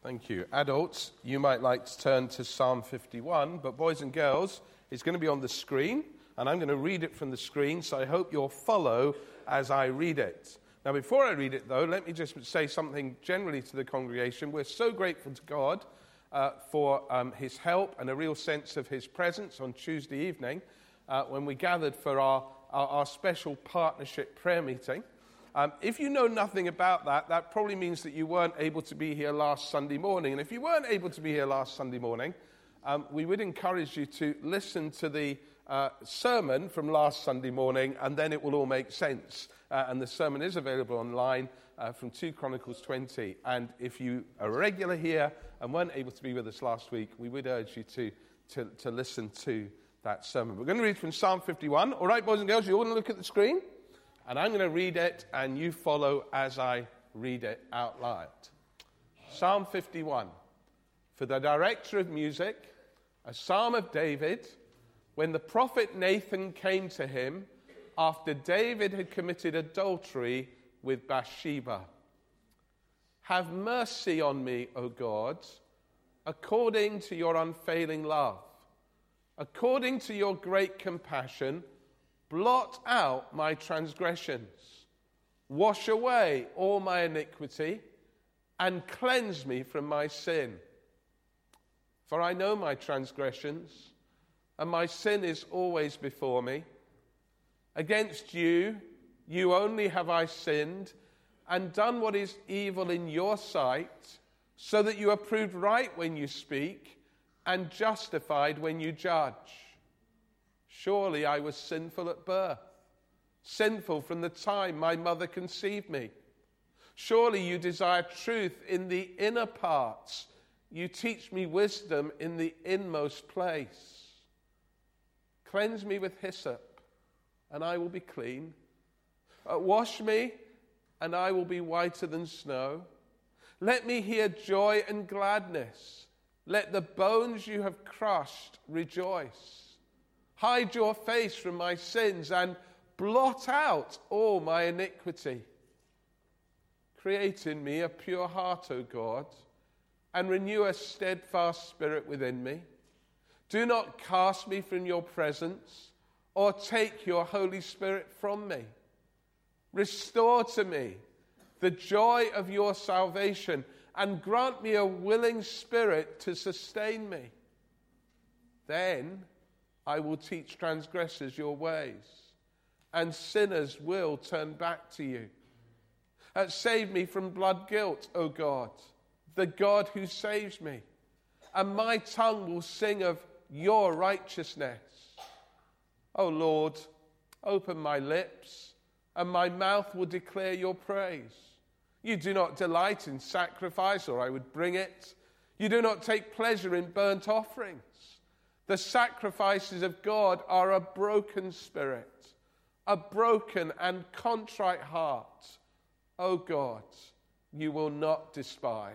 Thank you. Adults, you might like to turn to Psalm 51, but boys and girls, it's going to be on the screen, and I'm going to read it from the screen, so I hope you'll follow as I read it. Now, before I read it, though, let me just say something generally to the congregation. We're so grateful to God for his help and a real sense of his presence on Tuesday evening when we gathered for our special partnership prayer meeting. If you know nothing about that, that probably means that you weren't able to be here last Sunday morning. And if you weren't able to be here last Sunday morning, we would encourage you to listen to the sermon from last Sunday morning, and then it will all make sense. And the sermon is available online from 2 Chronicles 20. And if you are a regular here and weren't able to be with us last week, we would urge you to listen to that sermon. We're going to read from Psalm 51. All right, boys and girls, you all want to look at the screen? And I'm going to read it, and you follow as I read it out loud. Psalm 51. For the director of music, a psalm of David, when the prophet Nathan came to him after David had committed adultery with Bathsheba. Have mercy on me, O God, according to your unfailing love. According to your great compassion, blot out my transgressions, wash away all my iniquity, and cleanse me from my sin. For I know my transgressions, and my sin is always before me. Against you, you only have I sinned, and done what is evil in your sight, so that you are proved right when you speak, and justified when you judge. Surely I was sinful at birth, sinful from the time my mother conceived me. Surely you desire truth in the inner parts. You teach me wisdom in the inmost place. Cleanse me with hyssop, and I will be clean. Wash me, and I will be whiter than snow. Let me hear joy and gladness. Let the bones you have crushed rejoice. Hide your face from my sins and blot out all my iniquity. Create in me a pure heart, O God, and renew a steadfast spirit within me. Do not cast me from your presence or take your Holy Spirit from me. Restore to me the joy of your salvation and grant me a willing spirit to sustain me. Then I will teach transgressors your ways, and sinners will turn back to you. Save me from blood guilt, O God, the God who saves me, and my tongue will sing of your righteousness. O Lord, open my lips, and my mouth will declare your praise. You do not delight in sacrifice, or I would bring it. You do not take pleasure in burnt offerings. The sacrifices of God are a broken spirit, a broken and contrite heart. O God, you will not despise.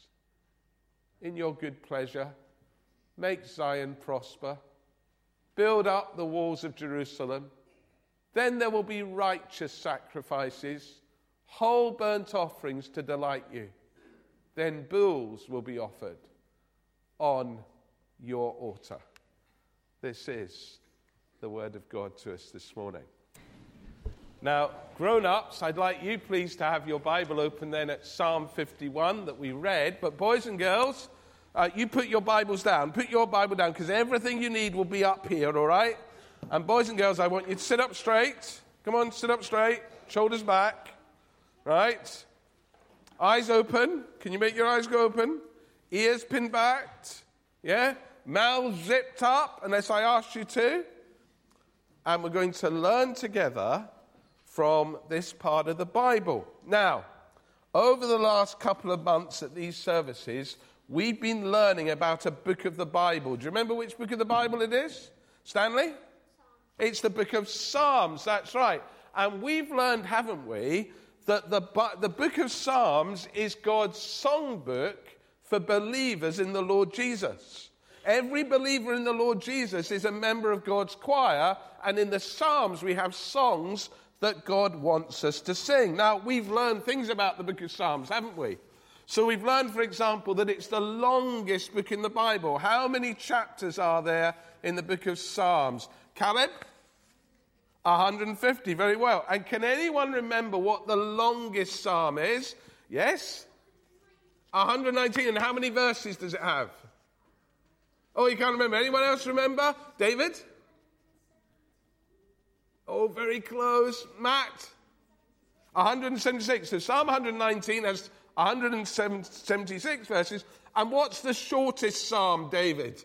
In your good pleasure, make Zion prosper. Build up the walls of Jerusalem. Then there will be righteous sacrifices, whole burnt offerings to delight you. Then bulls will be offered on your altar. This is the word of God to us this morning. Now, grown-ups, I'd like you please to have your Bible open then at Psalm 51 that we read. But boys and girls, you put your Bibles down. Put your Bible down because everything you need will be up here, all right? And boys and girls, I want you to sit up straight. Come on, sit up straight. Shoulders back. Right? Eyes open. Can you make your eyes go open? Ears pinned back. Yeah? Mouth zipped up, unless I asked you to. And we're going to learn together from this part of the Bible. Now, over the last couple of months at these services, we've been learning about a book of the Bible. Do you remember which book of the Bible it is? Stanley? It's the book of Psalms, that's right. And we've learned, haven't we, that the book of Psalms is God's songbook for believers in the Lord Jesus. Every believer in the Lord Jesus is a member of God's choir, and in the Psalms we have songs that God wants us to sing. Now, we've learned things about the book of Psalms, haven't we? So we've learned, for example, that it's the longest book in the Bible. How many chapters are there in the book of Psalms? Caleb? 150, very well. And can anyone remember what the longest psalm is? Yes? 119. And how many verses does it have? Oh, you can't remember. Anyone else remember? David? Oh, very close. Matt? 176. So Psalm 119 has 176 verses. And what's the shortest psalm, David?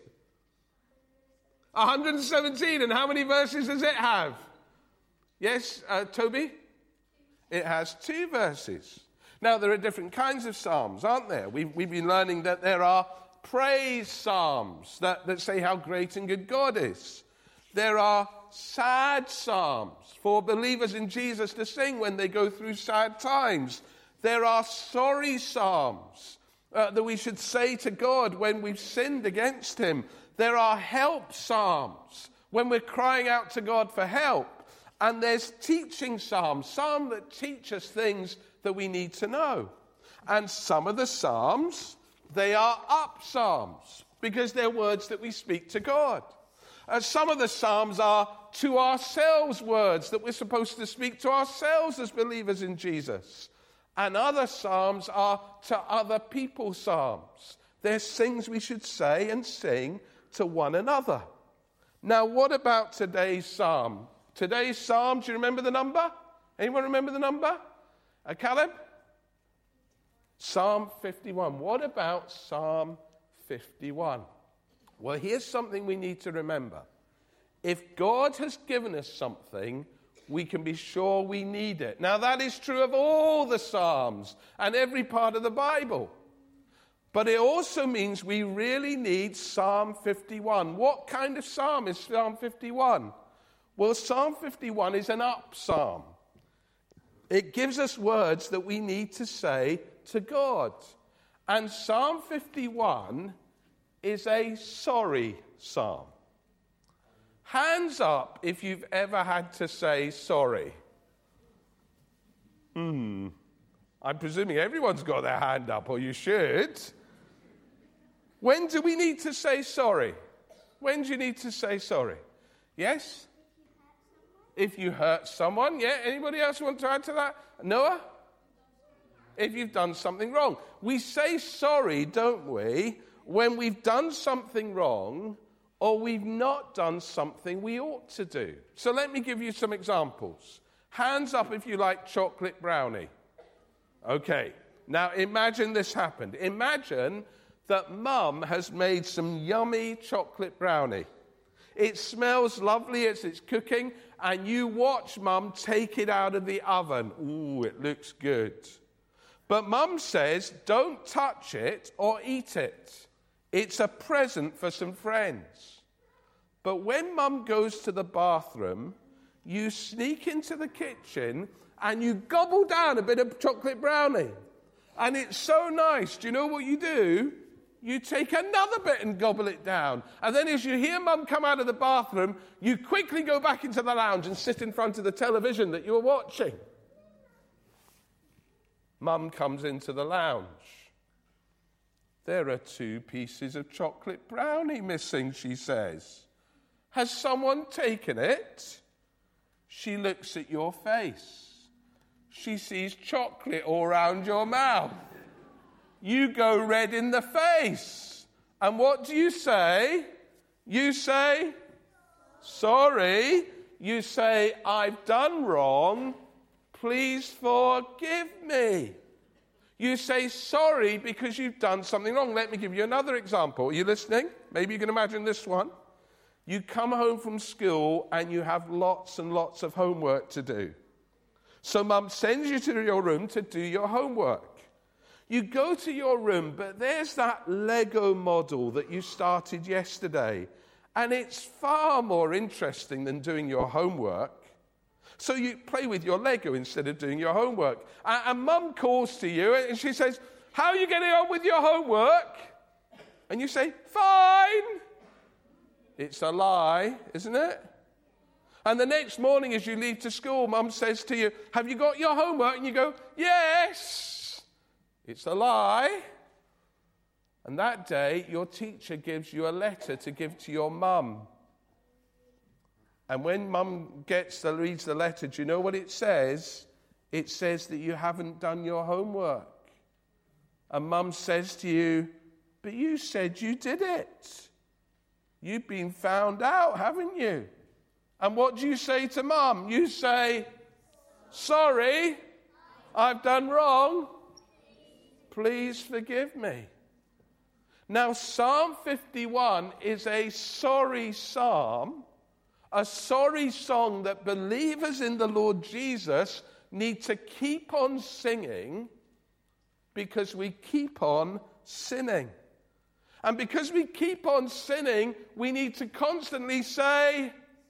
117. And how many verses does it have? Yes, Toby? It has 2 verses. Now, there are different kinds of psalms, aren't there? We've been learning that there are praise psalms that say how great and good God is. There are sad psalms for believers in Jesus to sing when they go through sad times. There are sorry psalms that we should say to God when we've sinned against him. There are help psalms when we're crying out to God for help. And there's teaching psalms, some that teach us things that we need to know. And some of the psalms, they are up psalms because they're words that we speak to God. Some of the psalms are to ourselves words that we're supposed to speak to ourselves as believers in Jesus. And other psalms are to other people psalms. They're things we should say and sing to one another. Now, what about today's psalm? Today's psalm, do you remember the number? Anyone remember the number? Caleb? Psalm 51. What about Psalm 51? Well, here's something we need to remember. If God has given us something, we can be sure we need it. Now, that is true of all the Psalms and every part of the Bible. But it also means we really need Psalm 51. What kind of psalm is Psalm 51? Well, Psalm 51 is an up psalm. It gives us words that we need to say to God. And Psalm 51 is a sorry psalm. Hands up if you've ever had to say sorry. I'm presuming everyone's got their hand up, or you should. When do we need to say sorry? When do you need to say sorry? Yes? If you hurt someone, yeah? Anybody else want to add to that? Noah? If you've done something wrong. We say sorry, don't we, when we've done something wrong or we've not done something we ought to do. So let me give you some examples. Hands up if you like chocolate brownie. Okay, now imagine this happened. Imagine that Mum has made some yummy chocolate brownie. It smells lovely as it's cooking, and you watch Mum take it out of the oven. Ooh, it looks good. But Mum says, don't touch it or eat it. It's a present for some friends. But when Mum goes to the bathroom, you sneak into the kitchen and you gobble down a bit of chocolate brownie. And it's so nice. Do you know what you do? You take another bit and gobble it down. And then as you hear Mum come out of the bathroom, you quickly go back into the lounge and sit in front of the television that you were watching. Mum comes into the lounge. There are 2 pieces of chocolate brownie missing, she says. Has someone taken it? She looks at your face. She sees chocolate all around your mouth. You go red in the face. And what do you say? You say, sorry. You say, I've done wrong. Please forgive me. You say sorry because you've done something wrong. Let me give you another example. Are you listening? Maybe you can imagine this one. You come home from school and you have lots and lots of homework to do. So Mum sends you to your room to do your homework. You go to your room, but there's that Lego model that you started yesterday, and it's far more interesting than doing your homework. So you play with your Lego instead of doing your homework. And Mum calls to you, and she says, how are you getting on with your homework? And you say, fine. It's a lie, isn't it? And the next morning as you leave to school, Mum says to you, have you got your homework? And you go, yes. It's a lie. And that day, your teacher gives you a letter to give to your mum. And when mum reads the letter, do you know what it says? It says that you haven't done your homework. And mum says to you, but you said you did it. You've been found out, haven't you? And what do you say to mum? You say, sorry, I've done wrong. Please forgive me. Now, Psalm 51 is a sorry psalm, a sorry song that believers in the Lord Jesus need to keep on singing because we keep on sinning. And because we keep on sinning, we need to constantly say,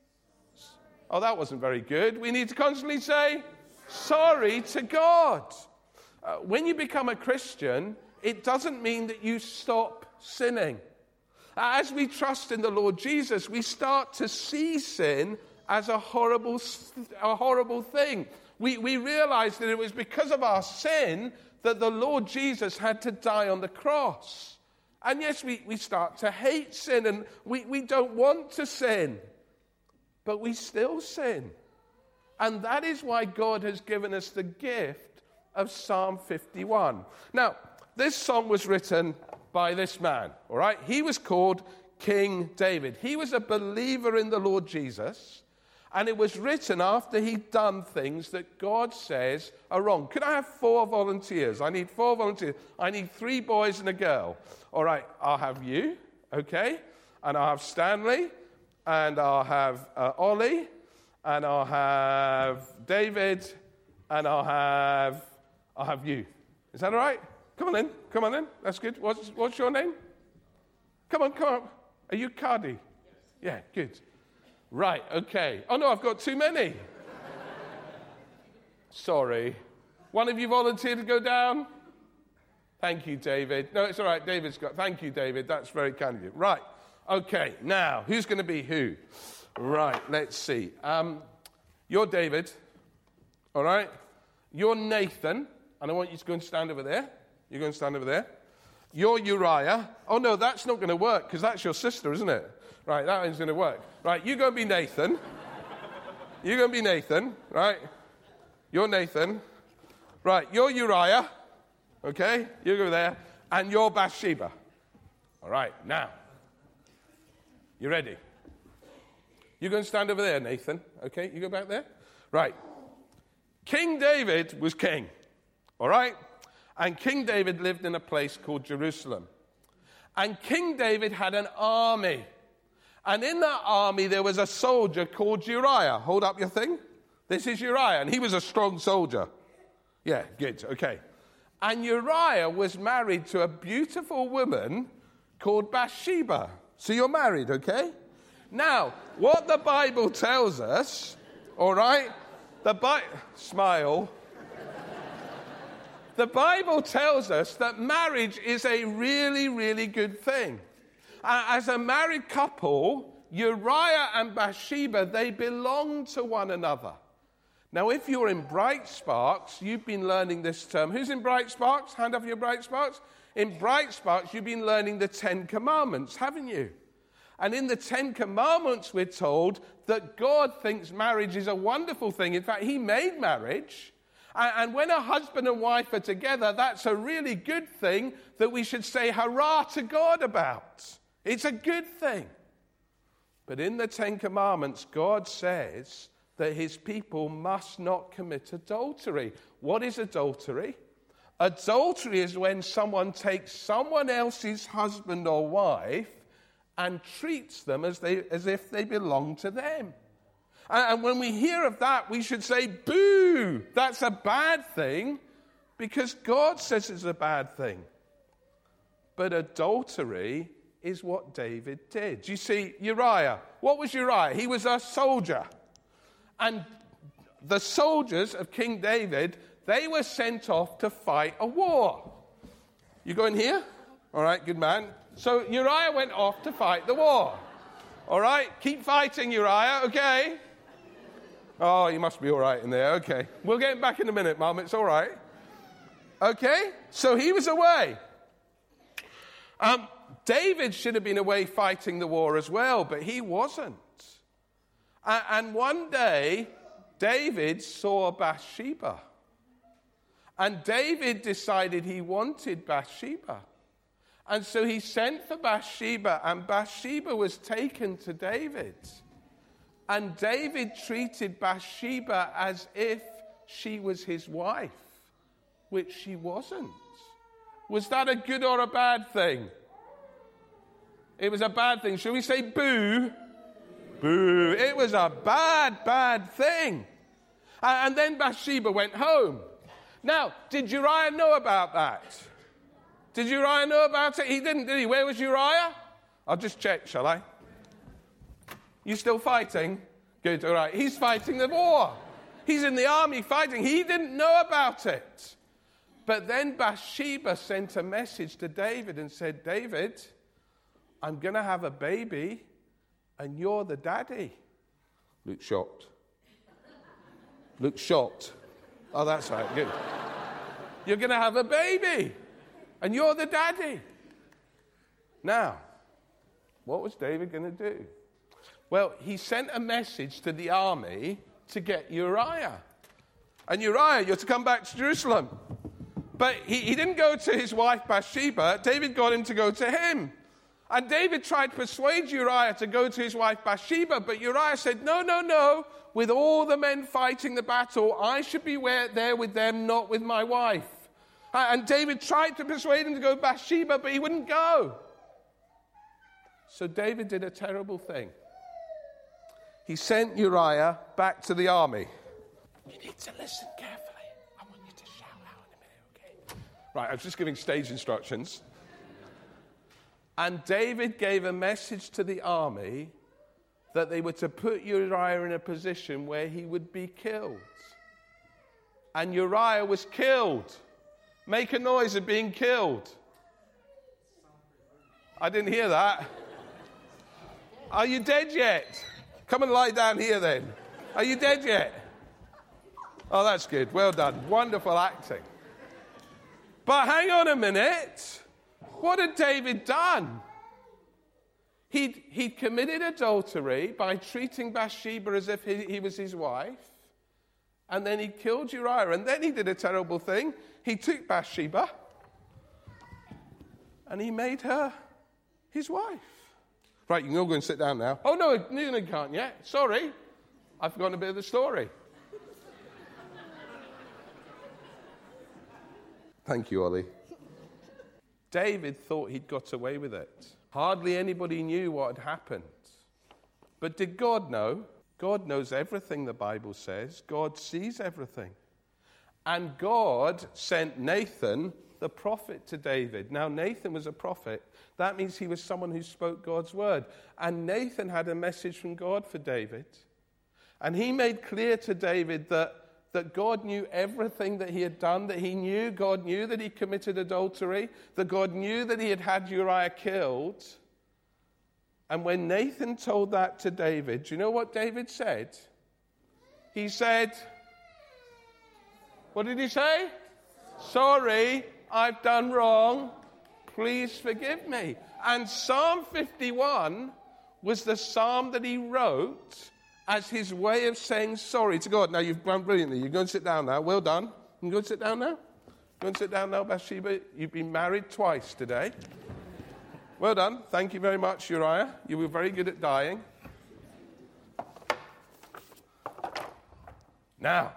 oh, that wasn't very good. We need to constantly say, sorry to God. When you become a Christian, it doesn't mean that you stop sinning. As we trust in the Lord Jesus, we start to see sin as a horrible thing. We realize that it was because of our sin that the Lord Jesus had to die on the cross. And yes, we start to hate sin, and we don't want to sin. But we still sin. And that is why God has given us the gift of Psalm 51. Now, this song was written by this man, all right? He was called King David. He was a believer in the Lord Jesus, and it was written after he'd done things that God says are wrong. Could I have 4 volunteers? I need 4 volunteers. I need 3 boys and a girl. All right, I'll have you, okay? And I'll have Stanley, and I'll have Ollie, and I'll have David, and I'll have you. Is that all right? Come on in. That's good. What's your name? Come on. Are you Cardi? Yeah, good. Right, okay. Oh, no, I've got too many. Sorry. One of you volunteered to go down? Thank you, David. No, it's all right. Thank you, David. That's very kind of you. Right, okay. Now, who's going to be who? Right, let's see. You're David, all right? You're Nathan, and I want you to go and stand over there. You're going to stand over there. You're Uriah. Oh, no, that's not going to work because that's your sister, isn't it? Right, that one's going to work. Right, you're going to be Nathan. You're going to be Nathan, right? You're Nathan. Right, you're Uriah. Okay, you go there. And you're Bathsheba. All right, now. You ready? You're going to stand over there, Nathan. Okay, you go back there. Right. King David was king. All right? And King David lived in a place called Jerusalem. And King David had an army. And in that army, there was a soldier called Uriah. Hold up your thing. This is Uriah, and he was a strong soldier. Yeah, good, okay. And Uriah was married to a beautiful woman called Bathsheba. So you're married, okay? Now, what the Bible tells us, all right? Smile. The Bible tells us that marriage is a really, really good thing. As a married couple, Uriah and Bathsheba, they belong to one another. Now, if you're in Bright Sparks, you've been learning this term. Who's in Bright Sparks? Hand up your Bright Sparks. In Bright Sparks, you've been learning the 10 Commandments, haven't you? And in the 10 Commandments, we're told that God thinks marriage is a wonderful thing. In fact, he made marriage. And when a husband and wife are together, that's a really good thing that we should say hurrah to God about. It's a good thing. But in the 10 Commandments, God says that his people must not commit adultery. What is adultery? Adultery is when someone takes someone else's husband or wife and treats them as if they belong to them. And when we hear of that, we should say, boo, that's a bad thing, because God says it's a bad thing. But adultery is what David did. You see, Uriah, what was Uriah? He was a soldier. And the soldiers of King David, they were sent off to fight a war. You go in here? All right, good man. So Uriah went off to fight the war. All right, keep fighting, Uriah, okay? Oh, you must be all right in there. Okay. We'll get him back in a minute, Mum. It's all right. Okay? So he was away. David should have been away fighting the war as well, but he wasn't. And one day, David saw Bathsheba. And David decided he wanted Bathsheba. And so he sent for Bathsheba, and Bathsheba was taken to David. And David treated Bathsheba as if she was his wife, which she wasn't. Was that a good or a bad thing? It was a bad thing. Shall we say boo? Boo. It was a bad, bad thing. And then Bathsheba went home. Now, did Uriah know about that? Did Uriah know about it? He didn't, did he? Where was Uriah? I'll just check, shall I? You still fighting? Good, all right. He's fighting the war. He's in the army fighting. He didn't know about it. But then Bathsheba sent a message to David and said, David, I'm going to have a baby, and you're the daddy. Luke's shocked. Luke's shocked. Oh, that's right, good. You're going to have a baby, and you're the daddy. Now, what was David going to do? Well, he sent a message to the army to get Uriah. And Uriah, you're to come back to Jerusalem. But he didn't go to his wife Bathsheba. David got him to go to him. And David tried to persuade Uriah to go to his wife Bathsheba, but Uriah said, no, no, no. With all the men fighting the battle, I should be there with them, not with my wife. And David tried to persuade him to go to Bathsheba, but he wouldn't go. So David did a terrible thing. He sent Uriah back to the army. You need to listen carefully. I want you to shout out in a minute, okay? Right, I was just giving stage instructions. And David gave a message to the army that they were to put Uriah in a position where he would be killed. And Uriah was killed. Make a noise of being killed. I didn't hear that. Are you dead yet? Come and lie down here then. Are you dead yet? Oh, that's good. Well done. Wonderful acting. But hang on a minute. What had David done? He'd committed adultery by treating Bathsheba as if he was his wife. And then he killed Uriah. And then he did a terrible thing. He took Bathsheba and he made her his wife. Right, you can all go and sit down now. Oh, no, you can't yet. Sorry. I've forgotten a bit of the story. Thank you, Ollie. David thought he'd got away with it. Hardly anybody knew what had happened. But did God know? God knows everything, the Bible says. God sees everything. And God sent Nathan, the prophet, to David. Now, Nathan was a prophet. That means he was someone who spoke God's word. And Nathan had a message from God for David. And he made clear to David that God knew everything that he had done, that he knew, God knew that he committed adultery, that God knew that he had had Uriah killed. And when Nathan told that to David, do you know what David said? He said, what did he say? Sorry, I've done wrong. Please forgive me. And Psalm 51 was the psalm that he wrote as his way of saying sorry to God. Now, you've done brilliantly. You go and sit down now. Well done. You can go and sit down now. Go and sit down now, Bathsheba. You've been married twice today. Well done. Thank you very much, Uriah. You were very good at dying. Now,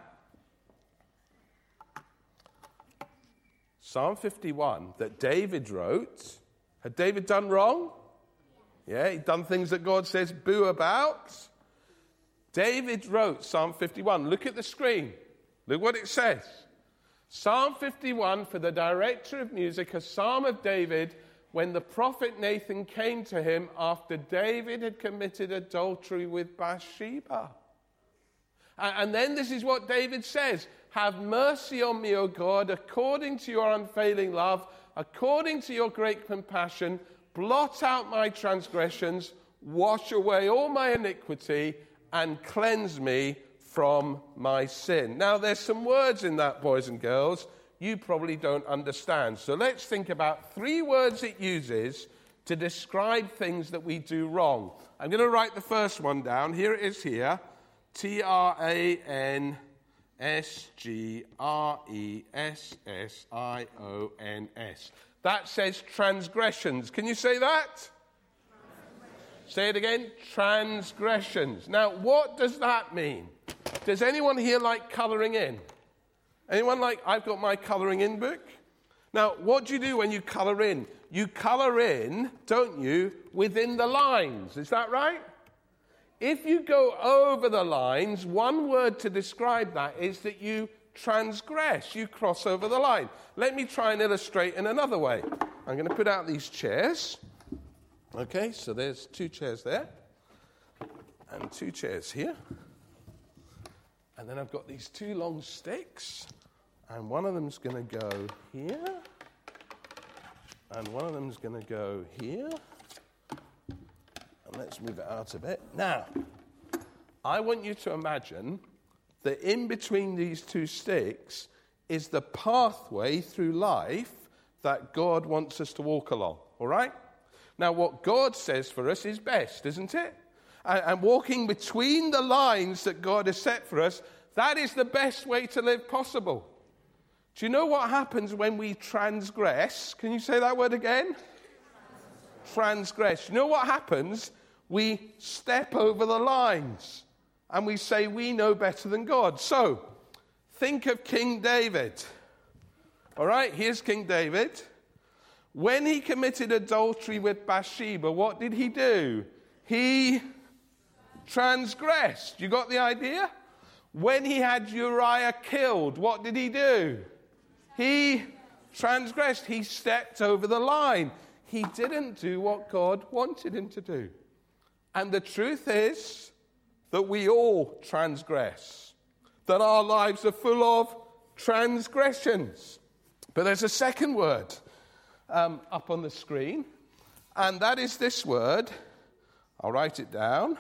Psalm 51 that David wrote. Had David done wrong? Yeah, he'd done things that God says boo about. David wrote Psalm 51. Look at the screen. Look what it says. Psalm 51 for the director of music, a psalm of David when the prophet Nathan came to him after David had committed adultery with Bathsheba. And then this is what David says. Have mercy on me, O God, according to your unfailing love, according to your great compassion. Blot out my transgressions, wash away all my iniquity, and cleanse me from my sin. Now, there's some words in that, boys and girls. you probably don't understand. So let's think about 3 words it uses to describe things that we do wrong. I'm going to write the first one down. Here it is here. Transgressions. That says transgressions. Can you say that? Say it again. Transgressions. Now, what does that mean? Does anyone here like colouring in? Anyone like, I've got my colouring in book. Now, what do you do when you colour in? You colour in, don't you, within the lines. Is that right? If you go over the lines, one word to describe that is that you transgress. You cross over the line. Let me try and illustrate in another way. I'm going to put out these chairs. Okay, so there's 2 chairs there. And 2 chairs here. And then I've got these 2 long sticks. And one of them's going to go here. And one of them's going to go here. And let's move it out a bit. Now, I want you to imagine that in between these 2 sticks is the pathway through life that God wants us to walk along. All right? Now, what God says for us is best, isn't it? And walking between the lines that God has set for us, that is the best way to live possible. Do you know what happens when we transgress? Can you say that word again? Transgress. You know what happens? We step over the lines and we say we know better than God. So, think of King David. All right, here's King David. When he committed adultery with Bathsheba, what did he do? He transgressed. You got the idea? When he had Uriah killed, what did he do? He transgressed. He stepped over the line. He didn't do what God wanted him to do. And the truth is that we all transgress, that our lives are full of transgressions. But there's a second word up on the screen, and that is this word. I'll write it down.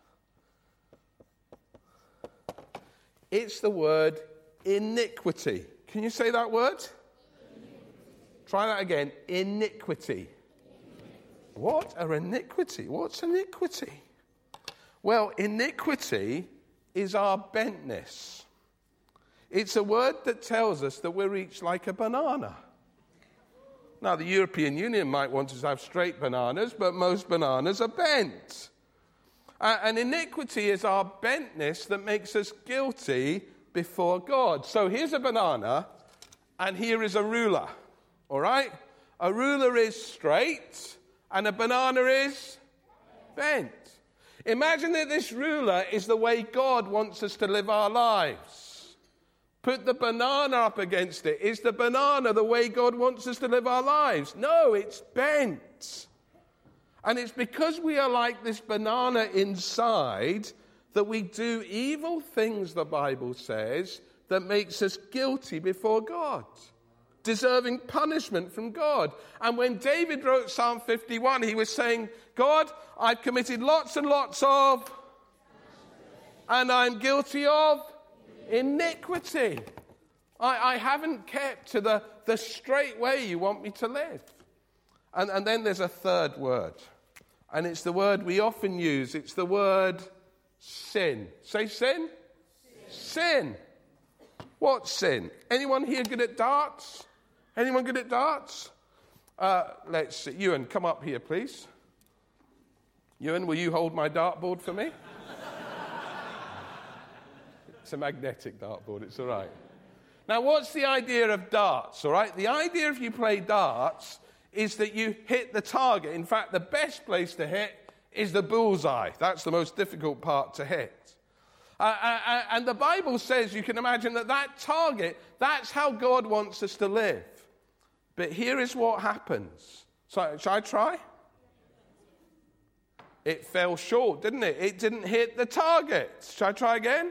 It's the word iniquity. Can you say that word? Try that again. Iniquity. What are iniquity? What's iniquity? Well, iniquity is our bentness. It's a word that tells us that we're each like a banana. Now, the European Union might want us to have straight bananas, but most bananas are bent. And iniquity is our bentness that makes us guilty before God. So here's a banana, and here is a ruler. All right? A ruler is straight, and a banana is bent. Imagine that this ruler is the way God wants us to live our lives. Put the banana up against it. Is the banana the way God wants us to live our lives? No, it's bent. And it's because we are like this banana inside that we do evil things, the Bible says, that makes us guilty before God, deserving punishment from God. And when David wrote Psalm 51, he was saying, God, I've committed lots and lots of, and I'm guilty of iniquity. I haven't kept to the straight way you want me to live. And then there's a third word. And it's the word we often use. It's the word sin. Say sin? Sin. What's sin? Anyone here good at darts? Anyone good at darts? Let's see. Ewan, come up here, please. Ewan, will you hold my dartboard for me? It's a magnetic dartboard. It's all right. Now, what's the idea of darts, all right? The idea if you play darts is that you hit the target. In fact, the best place to hit is the bullseye. That's the most difficult part to hit. And the Bible says, you can imagine that target, that's how God wants us to live. But here is what happens. So, shall I try? It fell short, didn't it? It didn't hit the target. Shall I try again?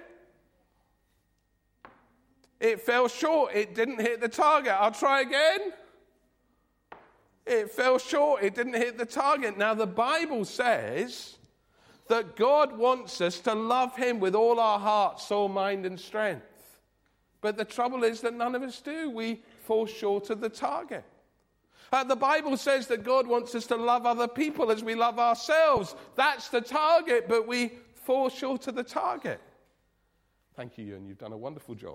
It fell short. It didn't hit the target. I'll try again. It fell short. It didn't hit the target. Now, the Bible says that God wants us to love him with all our heart, soul, mind, and strength. But the trouble is that none of us do. We fall short of the target. The Bible says that God wants us to love other people as we love ourselves. That's the target, but we fall short of the target. Thank you, Ewan. You've done a wonderful job.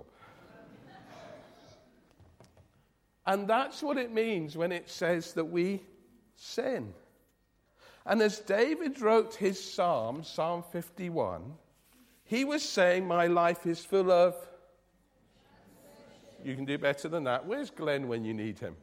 And that's what it means when it says that we sin. And as David wrote his psalm, Psalm 51, he was saying, my life is full of... You can do better than that. Where's Glenn when you need him?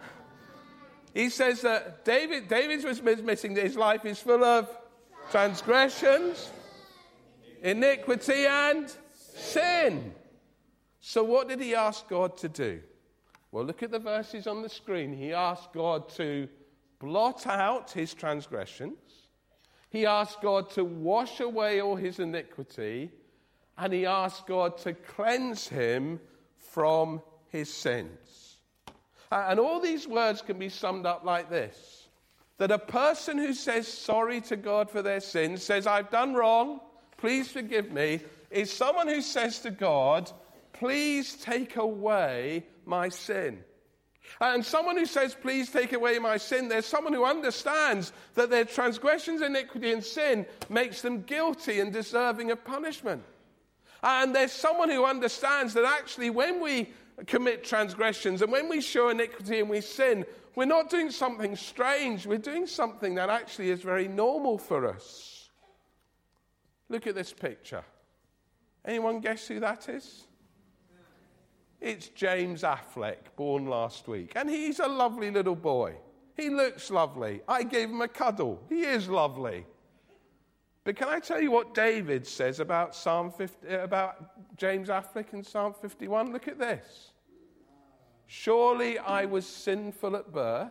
He says that David was admitting that his life is full of transgressions, iniquity, and sin. So what did he ask God to do? Well, look at the verses on the screen. He asked God to blot out his transgressions. He asked God to wash away all his iniquity. And he asked God to cleanse him from his sins. And all these words can be summed up like this. That a person who says sorry to God for their sins, says, I've done wrong, please forgive me, is someone who says to God, please take away my sin. And someone who says, please take away my sin, there's someone who understands that their transgressions, iniquity, and sin makes them guilty and deserving of punishment. And there's someone who understands that actually when we commit transgressions and when we show iniquity and we sin, we're not doing something strange. We're doing something that actually is very normal for us. Look at this picture. Anyone guess who that is? It's James Affleck, born last week. And he's a lovely little boy. He looks lovely. I gave him a cuddle. He is lovely. But can I tell you what David says about James Affleck in Psalm 51? Look at this. Surely I was sinful at birth,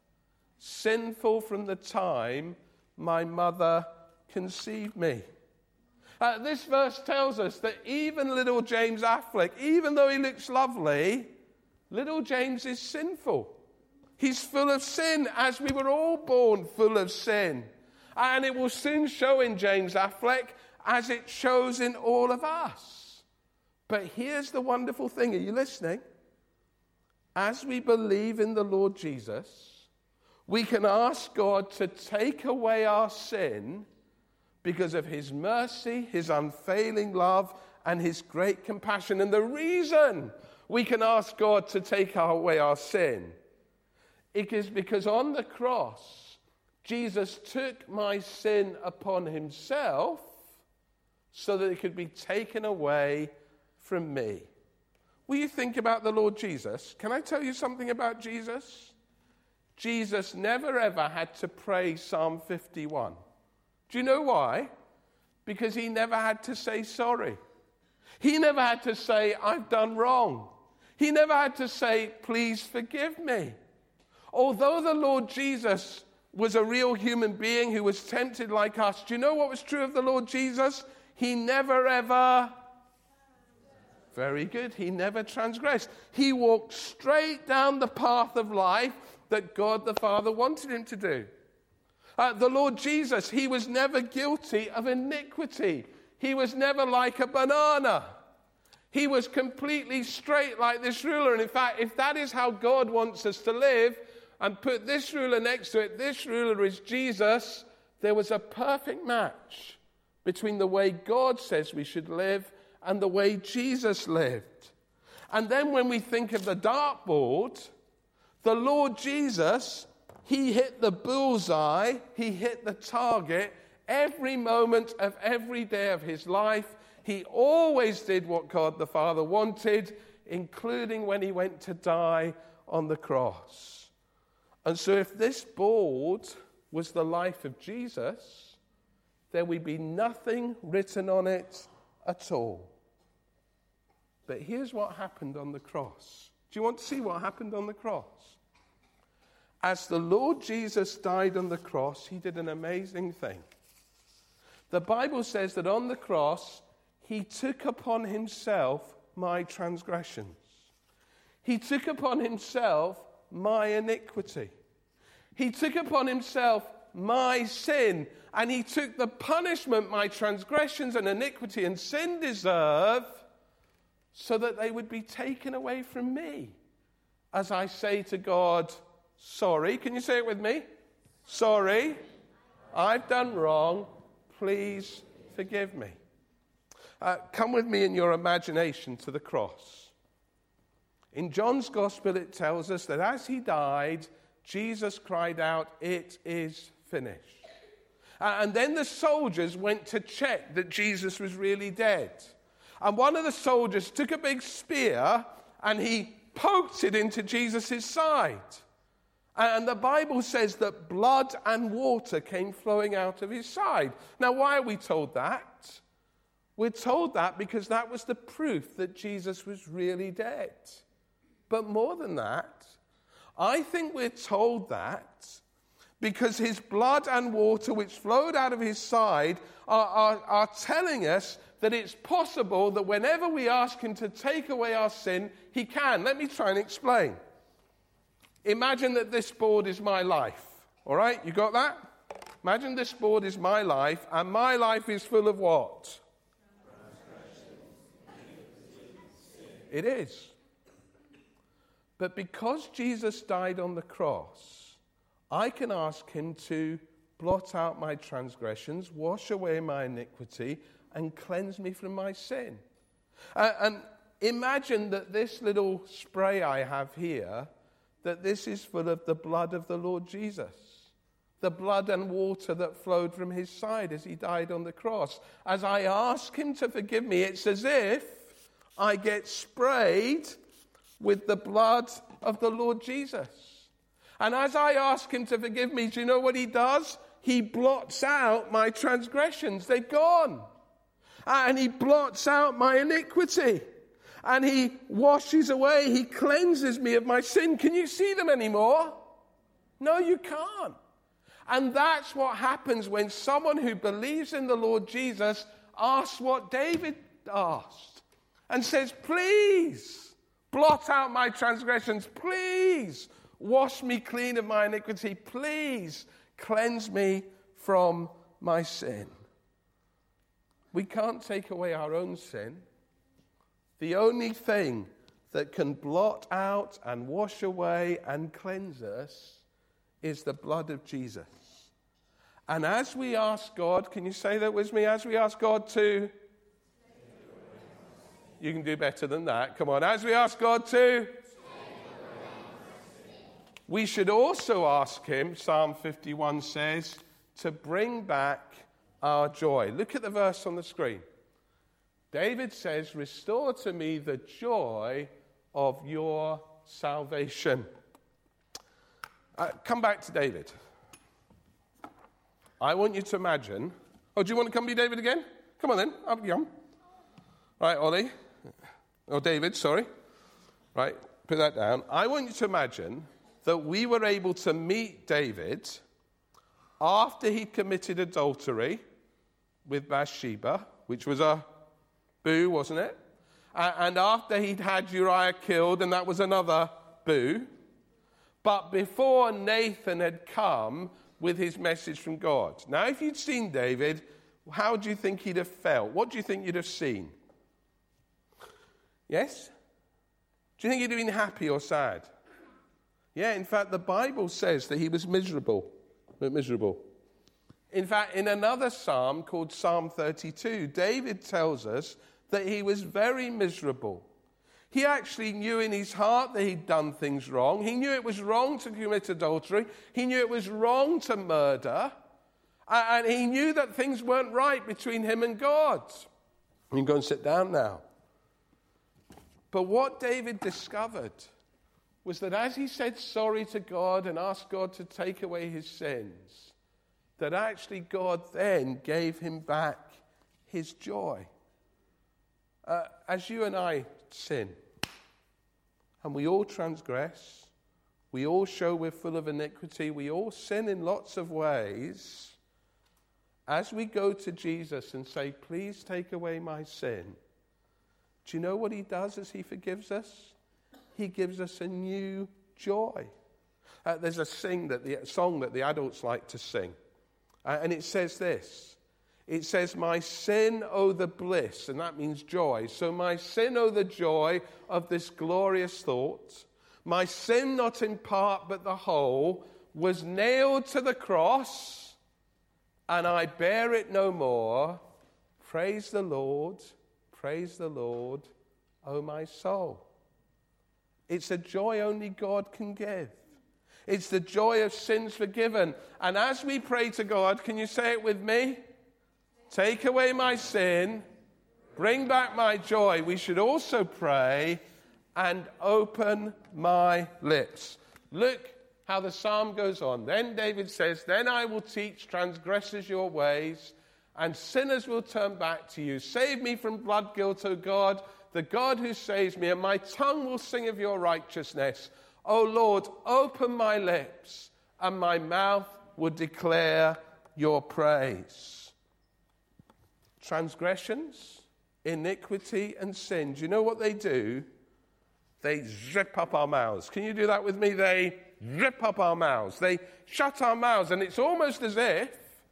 sinful from the time my mother conceived me. This verse tells us that even little James Affleck, even though he looks lovely, little James is sinful. He's full of sin, as we were all born full of sin. And it will soon show in James Affleck as it shows in all of us. But here's the wonderful thing. Are you listening? As we believe in the Lord Jesus, we can ask God to take away our sin because of his mercy, his unfailing love, and his great compassion. And the reason we can ask God to take away our sin is because on the cross, Jesus took my sin upon himself so that it could be taken away from me. Will you think about the Lord Jesus? Can I tell you something about Jesus? Jesus never ever had to pray Psalm 51. Do you know why? Because he never had to say sorry. He never had to say, I've done wrong. He never had to say, please forgive me. Although the Lord Jesus was a real human being who was tempted like us, do you know what was true of the Lord Jesus? He never ever... Very good. He never transgressed. He walked straight down the path of life that God the Father wanted him to do. The Lord Jesus, he was never guilty of iniquity. He was never like a banana. He was completely straight like this ruler. And in fact, if that is how God wants us to live, and put this ruler next to it, this ruler is Jesus, there was a perfect match between the way God says we should live and the way Jesus lived. And then when we think of the dartboard, the Lord Jesus, he hit the bullseye, he hit the target every moment of every day of his life. He always did what God the Father wanted, including when he went to die on the cross. And so if this board was the life of Jesus, there would be nothing written on it at all. But here's what happened on the cross. Do you want to see what happened on the cross? As the Lord Jesus died on the cross, he did an amazing thing. The Bible says that on the cross, he took upon himself my transgressions. He took upon himself my iniquity. He took upon himself my sin, and he took the punishment my transgressions and iniquity and sin deserve so that they would be taken away from me as I say to God, sorry. Can you say it with me? Sorry, I've done wrong. Please forgive me. Come with me in your imagination to the cross. In John's Gospel, it tells us that as he died, Jesus cried out, "It is finished." And then the soldiers went to check that Jesus was really dead. And one of the soldiers took a big spear and he poked it into Jesus' side. And the Bible says that blood and water came flowing out of his side. Now, why are we told that? We're told that because that was the proof that Jesus was really dead. But more than that, I think we're told that because his blood and water which flowed out of his side are telling us that it's possible that whenever we ask him to take away our sin, he can. Let me try and explain. Imagine that this board is my life. All right, you got that? Imagine this board is my life, and my life is full of what? It is. But because Jesus died on the cross, I can ask him to blot out my transgressions, wash away my iniquity, and cleanse me from my sin. And imagine that this little spray I have here, that this is full of the blood of the Lord Jesus. The blood and water that flowed from his side as he died on the cross. As I ask him to forgive me, it's as if I get sprayed with the blood of the Lord Jesus. And as I ask him to forgive me, do you know what he does? He blots out my transgressions. They're gone. And he blots out my iniquity. And he washes away, he cleanses me of my sin. Can you see them anymore? No, you can't. And that's what happens when someone who believes in the Lord Jesus asks what David asked. And says, please, blot out my transgressions. Please, wash me clean of my iniquity. Please, cleanse me from my sin. We can't take away our own sin. The only thing that can blot out and wash away and cleanse us is the blood of Jesus. And as we ask God, can you say that with me? As we ask God to... You can do better than that. Come on. As we ask God to... We should also ask him, Psalm 51 says, to bring back our joy. Look at the verse on the screen. David says, restore to me the joy of your salvation. Come back to David. I want you to imagine... Oh, do you want to come be David again? Come on then. Up you come. Right, Ollie. Or David, sorry. Right, put that down. I want you to imagine that we were able to meet David after he committed adultery with Bathsheba, which was a boo, wasn't it? And after he'd had Uriah killed, and that was another boo. But before Nathan had come with his message from God. Now, if you'd seen David, how do you think he'd have felt? What do you think you'd have seen? Yes? Do you think he'd have been happy or sad? Yeah, in fact, the Bible says that he was miserable. In fact, in another psalm called Psalm 32, David tells us that he was very miserable. He actually knew in his heart that he'd done things wrong. He knew it was wrong to commit adultery. He knew it was wrong to murder. And he knew that things weren't right between him and God. You can go and sit down now. But what David discovered was that as he said sorry to God and asked God to take away his sins, that actually God then gave him back his joy. As you and I sin, and we all transgress, we all show we're full of iniquity, we all sin in lots of ways, as we go to Jesus and say, please take away my sin, do you know what he does as he forgives us? He gives us a new joy. There's a song that the adults like to sing. And it says this. It says, my sin, oh the bliss, and that means joy. So my sin, oh the joy of this glorious thought. my sin not in part but the whole, was nailed to the cross, and I bear it no more. Praise the Lord, O my soul. It's a joy only God can give. It's the joy of sins forgiven. And as we pray to God, can you say it with me? Take away my sin, bring back my joy. We should also pray, and open my lips. Look how the psalm goes on. Then David says, then I will teach transgressors your ways, and sinners will turn back to you. Save me from blood guilt, O God, the God who saves me, and my tongue will sing of your righteousness. O Lord, open my lips, and my mouth will declare your praise. Transgressions, iniquity, and sin. Do you know what they do? They zip up our mouths. Can you do that with me? They rip up our mouths. They shut our mouths, and it's almost as if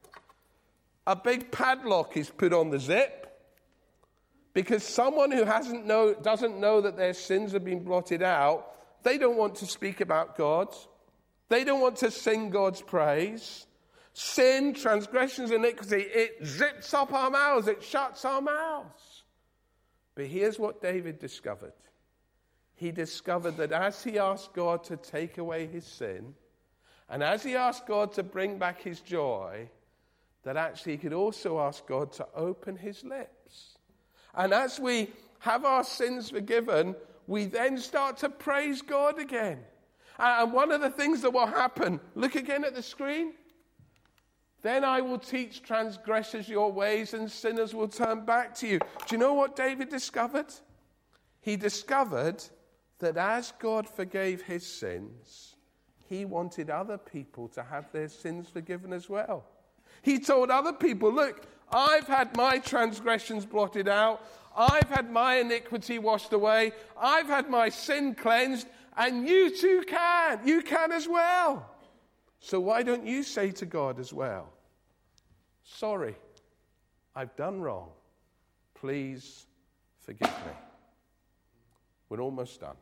a big padlock is put on the zip, because someone who doesn't know that their sins have been blotted out, they don't want to speak about God. They don't want to sing God's praise. Sin, transgressions, iniquity, it zips up our mouths. It shuts our mouths. But here's what David discovered. He discovered that as he asked God to take away his sin, and as he asked God to bring back his joy, that actually he could also ask God to open his lips. And as we have our sins forgiven, we then start to praise God again. And one of the things that will happen, look again at the screen. Then I will teach transgressors your ways, and sinners will turn back to you. Do you know what David discovered? He discovered that as God forgave his sins, he wanted other people to have their sins forgiven as well. He told other people, look, I've had my transgressions blotted out. I've had my iniquity washed away. I've had my sin cleansed. And you too can. You can as well. So why don't you say to God as well, sorry, I've done wrong. Please forgive me. We're almost done.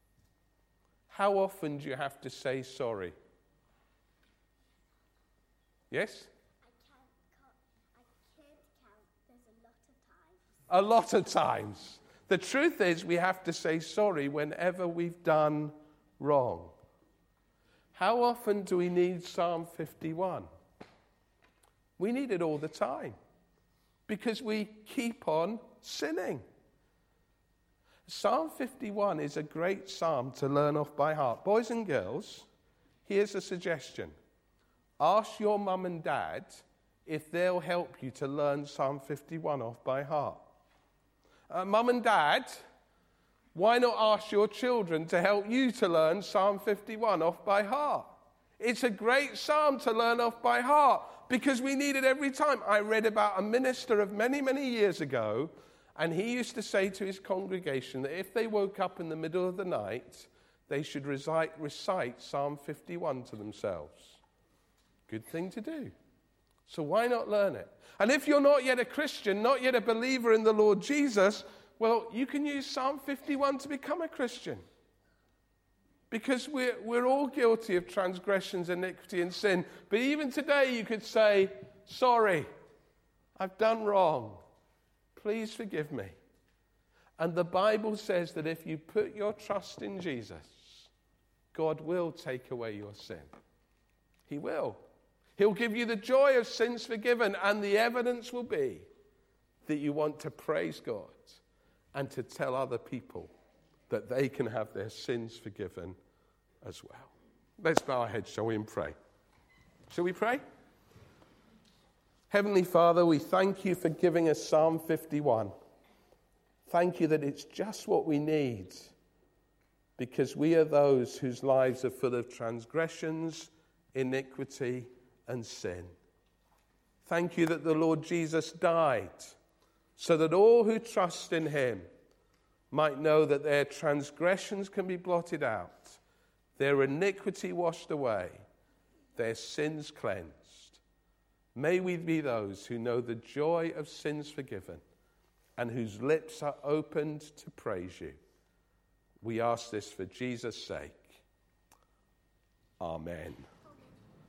How often do you have to say sorry? Yes? A lot of times. The truth is, we have to say sorry whenever we've done wrong. How often do we need Psalm 51? We need it all the time because we keep on sinning. Psalm 51 is a great psalm to learn off by heart. Boys and girls, here's a suggestion. Ask your mum and dad if they'll help you to learn Psalm 51 off by heart. Mum and dad, why not ask your children to help you to learn Psalm 51 off by heart? It's a great psalm to learn off by heart because we need it every time. I read about a minister of many, many years ago, and he used to say to his congregation that if they woke up in the middle of the night, they should recite Psalm 51 to themselves. Good thing to do. So why not learn it? And if you're not yet a Christian, not yet a believer in the Lord Jesus, well, you can use Psalm 51 to become a Christian. Because we're all guilty of transgressions, iniquity, and sin. But even today you could say, sorry, I've done wrong. Please forgive me. And the Bible says that if you put your trust in Jesus, God will take away your sin. He will. He'll give you the joy of sins forgiven, and the evidence will be that you want to praise God and to tell other people that they can have their sins forgiven as well. Let's bow our heads, shall we, and pray. Shall we pray? Heavenly Father, we thank you for giving us Psalm 51. Thank you that it's just what we need, because we are those whose lives are full of transgressions, iniquity, and sin. Thank you that the Lord Jesus died so that all who trust in him might know that their transgressions can be blotted out, their iniquity washed away, their sins cleansed. May we be those who know the joy of sins forgiven and whose lips are opened to praise you. We ask this for Jesus' sake. Amen.